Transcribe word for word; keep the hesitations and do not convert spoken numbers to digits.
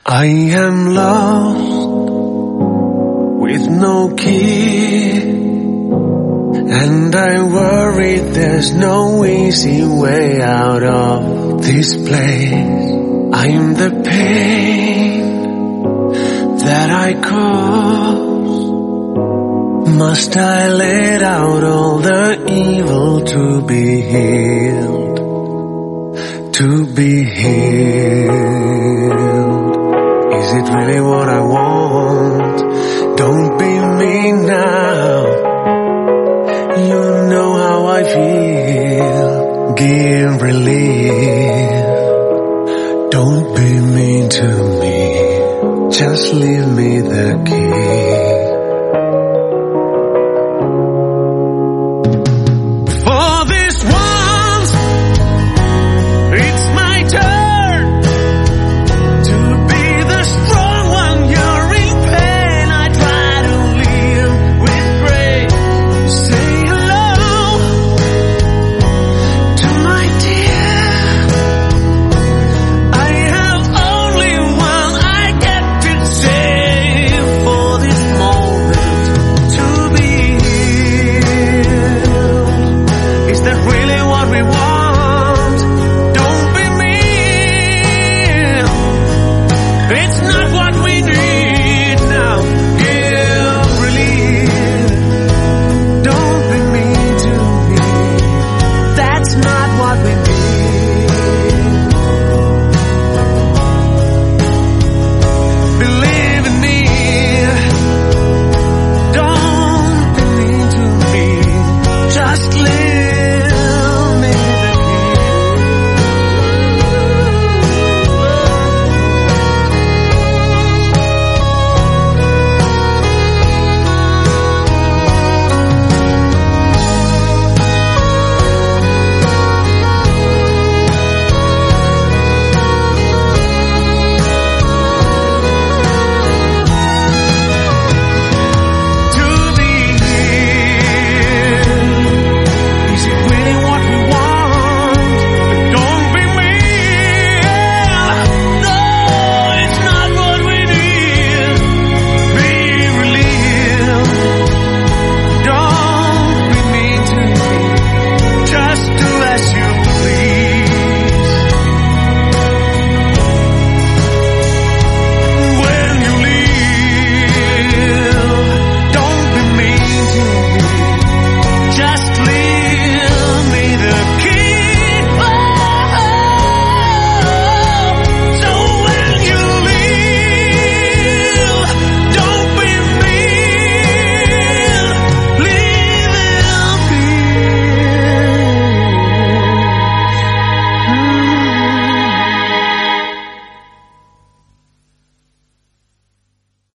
I am lost with no key, and I worry there's no easy way out of this place. I'm the pain that I cause. Must I let out all the evil to be healed? To be healed. Is it really what I want? Don't be mean now. You know how I feel. Give relief. Don't be mean to me. Just leave me the key. It's